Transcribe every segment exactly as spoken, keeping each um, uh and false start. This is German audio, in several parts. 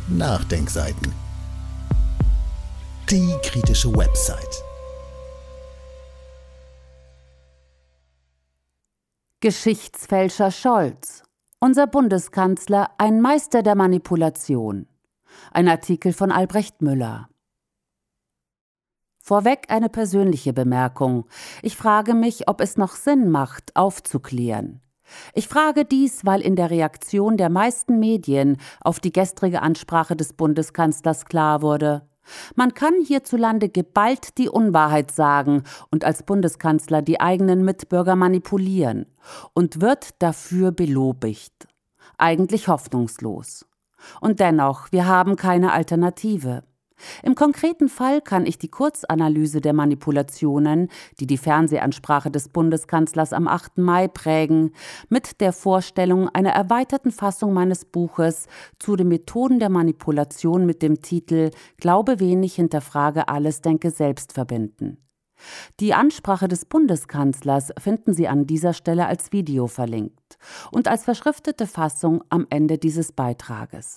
Nachdenkseiten. Die kritische Website. Geschichtsfälscher Scholz. Unser Bundeskanzler ein Meister der Manipulation. Ein Artikel von Albrecht Müller. Vorweg eine persönliche Bemerkung. Ich frage mich, ob es noch Sinn macht, aufzuklären. Ich frage dies, weil in der Reaktion der meisten Medien auf die gestrige Ansprache des Bundeskanzlers klar wurde: Man kann hierzulande geballt die Unwahrheit sagen und als Bundeskanzler die eigenen Mitbürger manipulieren und wird dafür belobigt. Eigentlich hoffnungslos. Und dennoch, wir haben keine Alternative. Im konkreten Fall kann ich die Kurzanalyse der Manipulationen, die die Fernsehansprache des Bundeskanzlers am achten Mai prägen, mit der Vorstellung einer erweiterten Fassung meines Buches zu den Methoden der Manipulation mit dem Titel »Glaube wenig, hinterfrage alles, denke selbst« verbinden. Die Ansprache des Bundeskanzlers finden Sie an dieser Stelle als Video verlinkt und als verschriftete Fassung am Ende dieses Beitrages.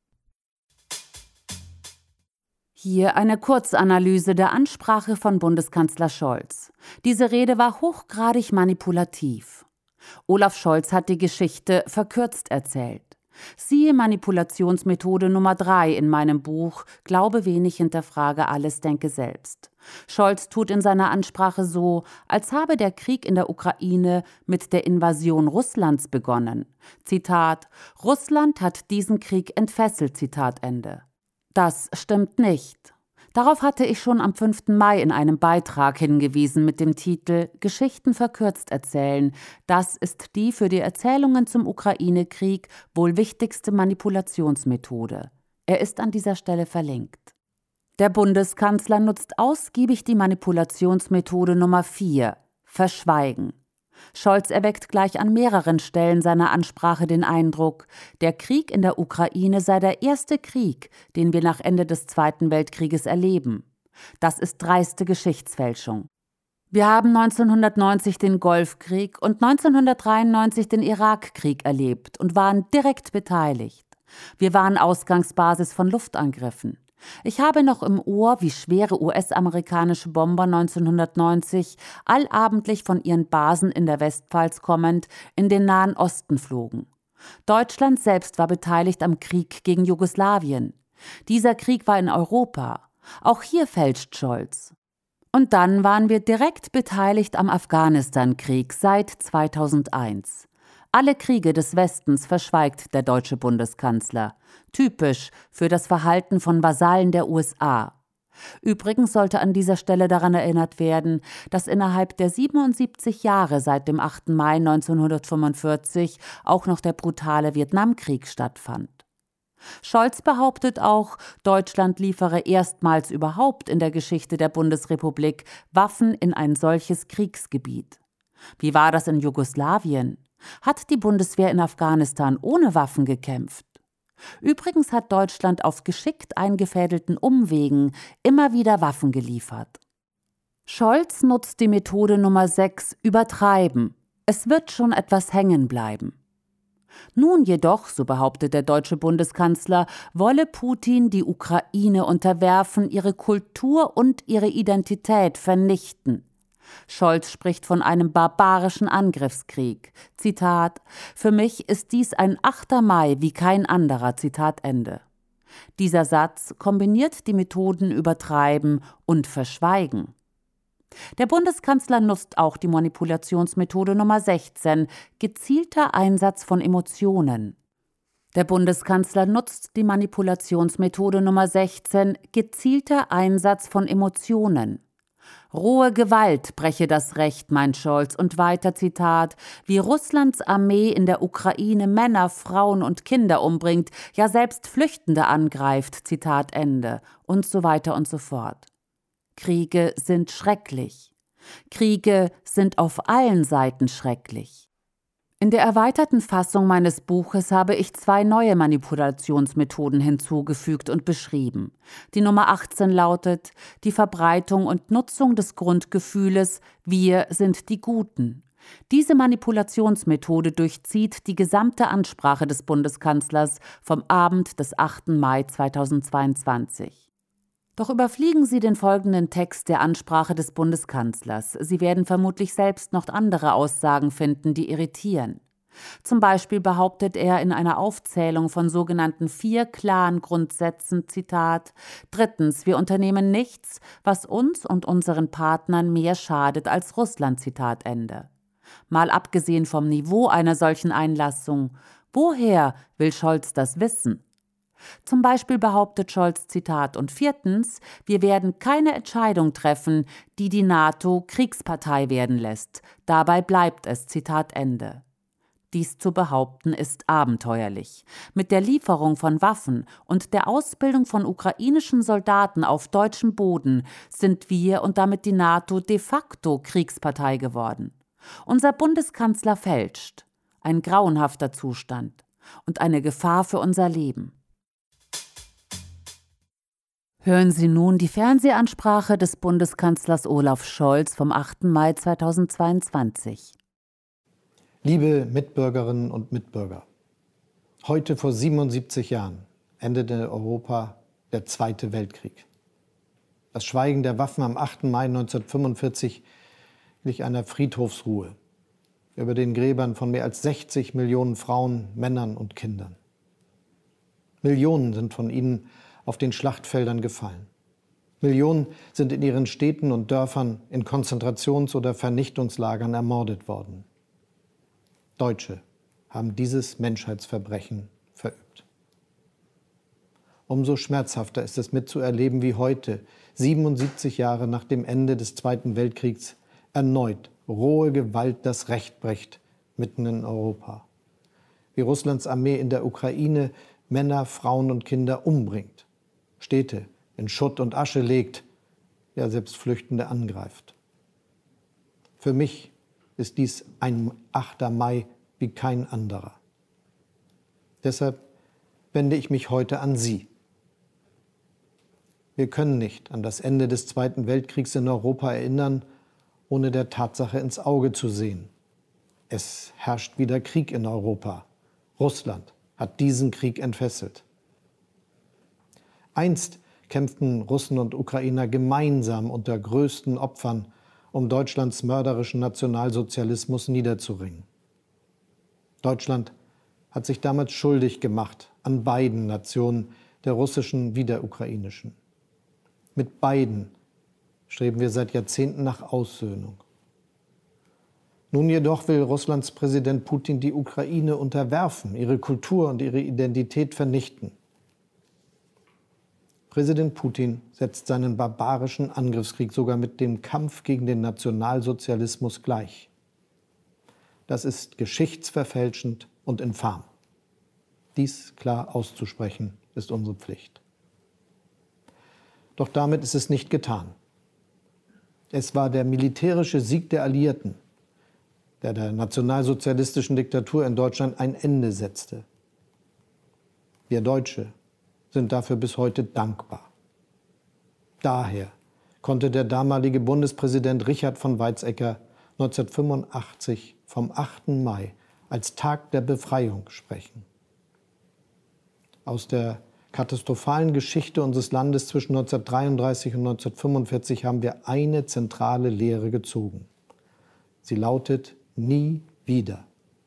Hier eine Kurzanalyse der Ansprache von Bundeskanzler Scholz. Diese Rede war hochgradig manipulativ. Olaf Scholz hat die Geschichte verkürzt erzählt. Siehe Manipulationsmethode Nummer drei in meinem Buch »Glaube wenig, hinterfrage alles, denke selbst«. Scholz tut in seiner Ansprache so, als habe der Krieg in der Ukraine mit der Invasion Russlands begonnen. Zitat: »Russland hat diesen Krieg entfesselt«, Zitat Ende. Das stimmt nicht. Darauf hatte ich schon am fünften Mai in einem Beitrag hingewiesen mit dem Titel »Geschichten verkürzt erzählen«. Das ist die für die Erzählungen zum Ukraine-Krieg wohl wichtigste Manipulationsmethode. Er ist an dieser Stelle verlinkt. Der Bundeskanzler nutzt ausgiebig die Manipulationsmethode Nummer vier, Verschweigen. Scholz erweckt gleich an mehreren Stellen seiner Ansprache den Eindruck, der Krieg in der Ukraine sei der erste Krieg, den wir nach Ende des Zweiten Weltkrieges erleben. Das ist dreiste Geschichtsfälschung. Wir haben neunzehnhundertneunzig den Golfkrieg und neunzehnhundertdreiundneunzig den Irakkrieg erlebt und waren direkt beteiligt. Wir waren Ausgangsbasis von Luftangriffen. Ich habe noch im Ohr, wie schwere U S-amerikanische Bomber neunzehnhundertneunzig allabendlich von ihren Basen in der Westpfalz kommend in den Nahen Osten flogen. Deutschland selbst war beteiligt am Krieg gegen Jugoslawien. Dieser Krieg war in Europa. Auch hier fälscht Scholz. Und dann waren wir direkt beteiligt am Afghanistan-Krieg seit zweitausendeins. Alle Kriege des Westens verschweigt der deutsche Bundeskanzler. Typisch für das Verhalten von Vasallen der U S A. Übrigens sollte an dieser Stelle daran erinnert werden, dass innerhalb der siebenundsiebzig Jahre seit dem achten Mai neunzehnhundertfünfundvierzig auch noch der brutale Vietnamkrieg stattfand. Scholz behauptet auch, Deutschland liefere erstmals überhaupt in der Geschichte der Bundesrepublik Waffen in ein solches Kriegsgebiet. Wie war das in Jugoslawien? Hat die Bundeswehr in Afghanistan ohne Waffen gekämpft? Übrigens hat Deutschland auf geschickt eingefädelten Umwegen immer wieder Waffen geliefert. Scholz nutzt die Methode Nummer sechs, Übertreiben. Es wird schon etwas hängen bleiben. Nun jedoch, so behauptet der deutsche Bundeskanzler, wolle Putin die Ukraine unterwerfen, ihre Kultur und ihre Identität vernichten. Scholz spricht von einem barbarischen Angriffskrieg. Zitat: »Für mich ist dies ein achter Mai wie kein anderer«, Zitat Ende. Dieser Satz kombiniert die Methoden Übertreiben und Verschweigen. Der Bundeskanzler nutzt auch die Manipulationsmethode Nummer sechzehn, gezielter Einsatz von Emotionen. Der Bundeskanzler nutzt die Manipulationsmethode Nummer sechzehn, gezielter Einsatz von Emotionen. Rohe Gewalt breche das Recht, meint Scholz, und weiter Zitat, wie Russlands Armee in der Ukraine Männer, Frauen und Kinder umbringt, ja selbst Flüchtende angreift, Zitat Ende, und so weiter und so fort. Kriege sind schrecklich. Kriege sind auf allen Seiten schrecklich. In der erweiterten Fassung meines Buches habe ich zwei neue Manipulationsmethoden hinzugefügt und beschrieben. Die Nummer achtzehn lautet: Die Verbreitung und Nutzung des Grundgefühles »Wir sind die Guten«. Diese Manipulationsmethode durchzieht die gesamte Ansprache des Bundeskanzlers vom Abend des achten Mai zweitausendzweiundzwanzig. Doch überfliegen Sie den folgenden Text der Ansprache des Bundeskanzlers. Sie werden vermutlich selbst noch andere Aussagen finden, die irritieren. Zum Beispiel behauptet er in einer Aufzählung von sogenannten vier klaren Grundsätzen, Zitat, drittens, wir unternehmen nichts, was uns und unseren Partnern mehr schadet als Russland, Zitat Ende. Mal abgesehen vom Niveau einer solchen Einlassung, woher will Scholz das wissen? Zum Beispiel behauptet Scholz, Zitat, und viertens, wir werden keine Entscheidung treffen, die die NATO Kriegspartei werden lässt. Dabei bleibt es, Zitat Ende. Dies zu behaupten, ist abenteuerlich. Mit der Lieferung von Waffen und der Ausbildung von ukrainischen Soldaten auf deutschem Boden sind wir und damit die NATO de facto Kriegspartei geworden. Unser Bundeskanzler fälscht. Ein grauenhafter Zustand und eine Gefahr für unser Leben. Hören Sie nun die Fernsehansprache des Bundeskanzlers Olaf Scholz vom achten Mai zweitausendzweiundzwanzig. Liebe Mitbürgerinnen und Mitbürger, heute vor siebenundsiebzig Jahren endete in Europa der Zweite Weltkrieg. Das Schweigen der Waffen am achten Mai neunzehnhundertfünfundvierzig glich einer Friedhofsruhe über den Gräbern von mehr als sechzig Millionen Frauen, Männern und Kindern. Millionen sind von ihnen auf den Schlachtfeldern gefallen. Millionen sind in ihren Städten und Dörfern in Konzentrations- oder Vernichtungslagern ermordet worden. Deutsche haben dieses Menschheitsverbrechen verübt. Umso schmerzhafter ist es mitzuerleben, wie heute, siebenundsiebzig Jahre nach dem Ende des Zweiten Weltkriegs, erneut rohe Gewalt das Recht bricht, mitten in Europa. Wie Russlands Armee in der Ukraine Männer, Frauen und Kinder umbringt, Städte in Schutt und Asche legt, ja selbst Flüchtende angreift. Für mich ist dies ein achter Mai wie kein anderer. Deshalb wende ich mich heute an Sie. Wir können nicht an das Ende des Zweiten Weltkriegs in Europa erinnern, ohne der Tatsache ins Auge zu sehen. Es herrscht wieder Krieg in Europa. Russland hat diesen Krieg entfesselt. Einst kämpften Russen und Ukrainer gemeinsam unter größten Opfern, um Deutschlands mörderischen Nationalsozialismus niederzuringen. Deutschland hat sich damals schuldig gemacht an beiden Nationen, der russischen wie der ukrainischen. Mit beiden streben wir seit Jahrzehnten nach Aussöhnung. Nun jedoch will Russlands Präsident Putin die Ukraine unterwerfen, ihre Kultur und ihre Identität vernichten. Präsident Putin setzt seinen barbarischen Angriffskrieg sogar mit dem Kampf gegen den Nationalsozialismus gleich. Das ist geschichtsverfälschend und infam. Dies klar auszusprechen, ist unsere Pflicht. Doch damit ist es nicht getan. Es war der militärische Sieg der Alliierten, der der nationalsozialistischen Diktatur in Deutschland ein Ende setzte. Wir Deutsche sind dafür bis heute dankbar. Daher konnte der damalige Bundespräsident Richard von Weizsäcker neunzehnhundertfünfundachtzig vom achten Mai als Tag der Befreiung sprechen. Aus der katastrophalen Geschichte unseres Landes zwischen neunzehnhundertdreiunddreißig und neunzehnhundertfünfundvierzig haben wir eine zentrale Lehre gezogen. Sie lautet: nie wieder.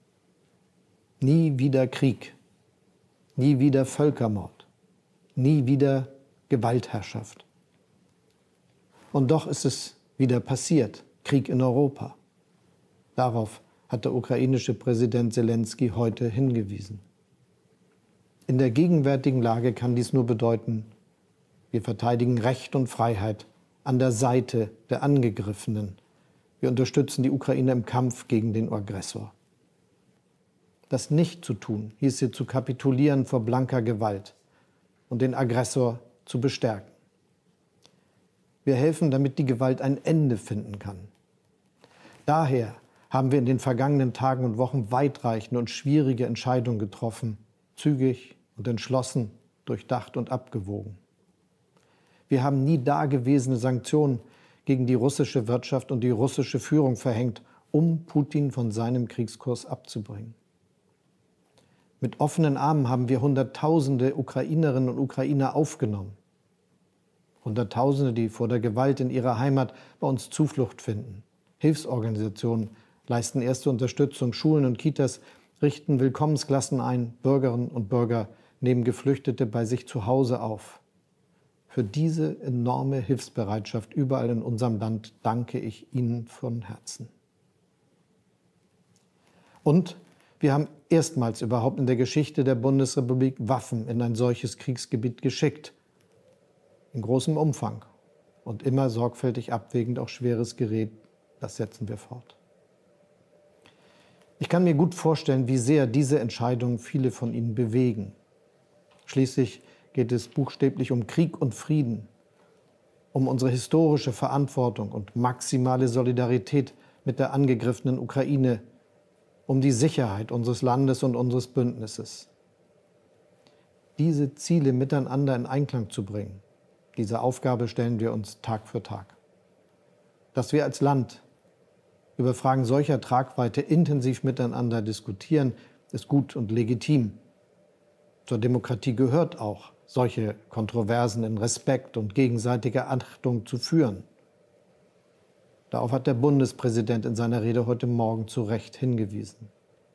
Nie wieder Krieg. Nie wieder Völkermord. Nie wieder Gewaltherrschaft. Und doch ist es wieder passiert. Krieg in Europa. Darauf hat der ukrainische Präsident Selenskyj heute hingewiesen. In der gegenwärtigen Lage kann dies nur bedeuten, wir verteidigen Recht und Freiheit an der Seite der Angegriffenen. Wir unterstützen die Ukraine im Kampf gegen den Aggressor. Das nicht zu tun, hieße zu kapitulieren vor blanker Gewalt und den Aggressor zu bestärken. Wir helfen, damit die Gewalt ein Ende finden kann. Daher haben wir in den vergangenen Tagen und Wochen weitreichende und schwierige Entscheidungen getroffen, zügig und entschlossen, durchdacht und abgewogen. Wir haben nie dagewesene Sanktionen gegen die russische Wirtschaft und die russische Führung verhängt, um Putin von seinem Kriegskurs abzubringen. Mit offenen Armen haben wir Hunderttausende Ukrainerinnen und Ukrainer aufgenommen. Hunderttausende, die vor der Gewalt in ihrer Heimat bei uns Zuflucht finden. Hilfsorganisationen leisten erste Unterstützung, Schulen und Kitas richten Willkommensklassen ein, Bürgerinnen und Bürger nehmen Geflüchtete bei sich zu Hause auf. Für diese enorme Hilfsbereitschaft überall in unserem Land danke ich Ihnen von Herzen. Und wir haben erstmals überhaupt in der Geschichte der Bundesrepublik Waffen in ein solches Kriegsgebiet geschickt. In großem Umfang und immer sorgfältig abwägend auch schweres Gerät. Das setzen wir fort. Ich kann mir gut vorstellen, wie sehr diese Entscheidungen viele von Ihnen bewegen. Schließlich geht es buchstäblich um Krieg und Frieden, um unsere historische Verantwortung und maximale Solidarität mit der angegriffenen Ukraine, um die Sicherheit unseres Landes und unseres Bündnisses. Diese Ziele miteinander in Einklang zu bringen, diese Aufgabe stellen wir uns Tag für Tag. Dass wir als Land über Fragen solcher Tragweite intensiv miteinander diskutieren, ist gut und legitim. Zur Demokratie gehört auch, solche Kontroversen in Respekt und gegenseitiger Achtung zu führen. Darauf hat der Bundespräsident in seiner Rede heute Morgen zu Recht hingewiesen.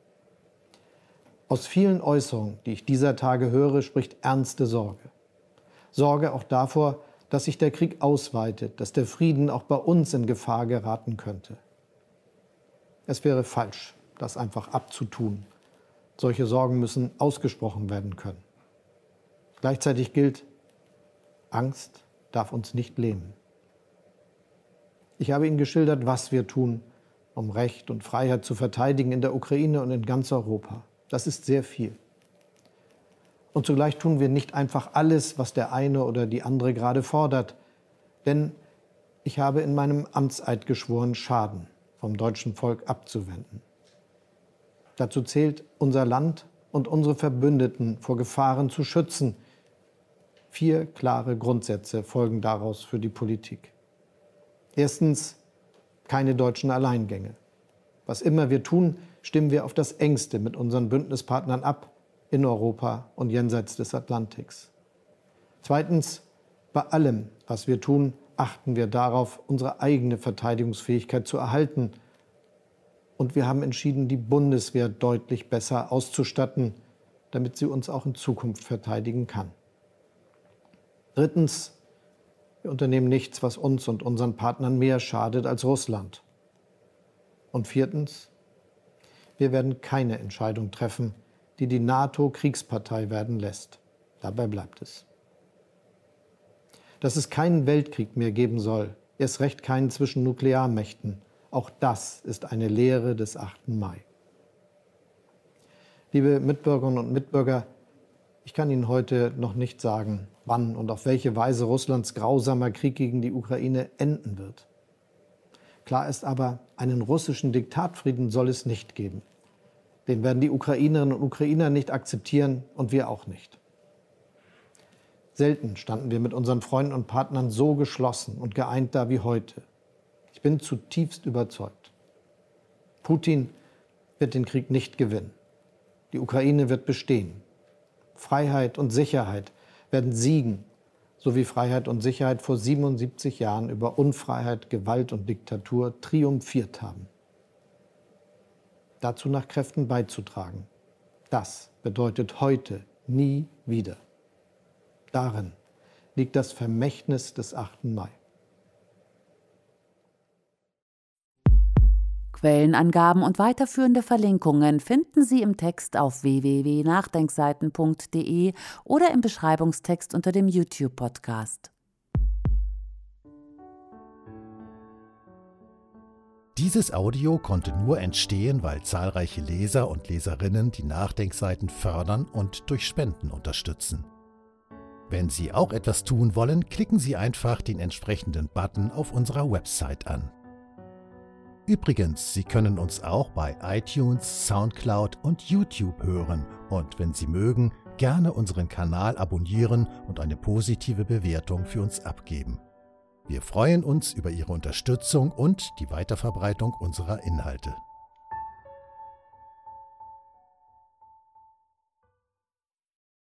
Aus vielen Äußerungen, die ich dieser Tage höre, spricht ernste Sorge. Sorge auch davor, dass sich der Krieg ausweitet, dass der Frieden auch bei uns in Gefahr geraten könnte. Es wäre falsch, das einfach abzutun. Solche Sorgen müssen ausgesprochen werden können. Gleichzeitig gilt, Angst darf uns nicht lähmen. Ich habe Ihnen geschildert, was wir tun, um Recht und Freiheit zu verteidigen in der Ukraine und in ganz Europa. Das ist sehr viel. Und zugleich tun wir nicht einfach alles, was der eine oder die andere gerade fordert. Denn ich habe in meinem Amtseid geschworen, Schaden vom deutschen Volk abzuwenden. Dazu zählt, unser Land und unsere Verbündeten vor Gefahren zu schützen. Vier klare Grundsätze folgen daraus für die Politik. Erstens, keine deutschen Alleingänge. Was immer wir tun, stimmen wir auf das Engste mit unseren Bündnispartnern ab, in Europa und jenseits des Atlantiks. Zweitens, bei allem, was wir tun, achten wir darauf, unsere eigene Verteidigungsfähigkeit zu erhalten. Und wir haben entschieden, die Bundeswehr deutlich besser auszustatten, damit sie uns auch in Zukunft verteidigen kann. Drittens, wir unternehmen nichts, was uns und unseren Partnern mehr schadet als Russland. Und viertens, wir werden keine Entscheidung treffen, die die NATO Kriegspartei werden lässt. Dabei bleibt es. Dass es keinen Weltkrieg mehr geben soll, erst recht keinen zwischen Nuklearmächten, auch das ist eine Lehre des achten Mai. Liebe Mitbürgerinnen und Mitbürger, ich kann Ihnen heute noch nicht sagen, wann und auf welche Weise Russlands grausamer Krieg gegen die Ukraine enden wird. Klar ist aber, einen russischen Diktatfrieden soll es nicht geben. Den werden die Ukrainerinnen und Ukrainer nicht akzeptieren und wir auch nicht. Selten standen wir mit unseren Freunden und Partnern so geschlossen und geeint da wie heute. Ich bin zutiefst überzeugt. Putin wird den Krieg nicht gewinnen. Die Ukraine wird bestehen. Freiheit und Sicherheit werden siegen, so wie Freiheit und Sicherheit vor siebenundsiebzig Jahren über Unfreiheit, Gewalt und Diktatur triumphiert haben. Dazu nach Kräften beizutragen, das bedeutet heute nie wieder. Darin liegt das Vermächtnis des achten Mai. Quellenangaben und weiterführende Verlinkungen finden Sie im Text auf w w w punkt nachdenkseiten punkt d e oder im Beschreibungstext unter dem YouTube-Podcast. Dieses Audio konnte nur entstehen, weil zahlreiche Leser und Leserinnen die Nachdenkseiten fördern und durch Spenden unterstützen. Wenn Sie auch etwas tun wollen, klicken Sie einfach den entsprechenden Button auf unserer Website an. Übrigens, Sie können uns auch bei iTunes, Soundcloud und YouTube hören und wenn Sie mögen, gerne unseren Kanal abonnieren und eine positive Bewertung für uns abgeben. Wir freuen uns über Ihre Unterstützung und die Weiterverbreitung unserer Inhalte.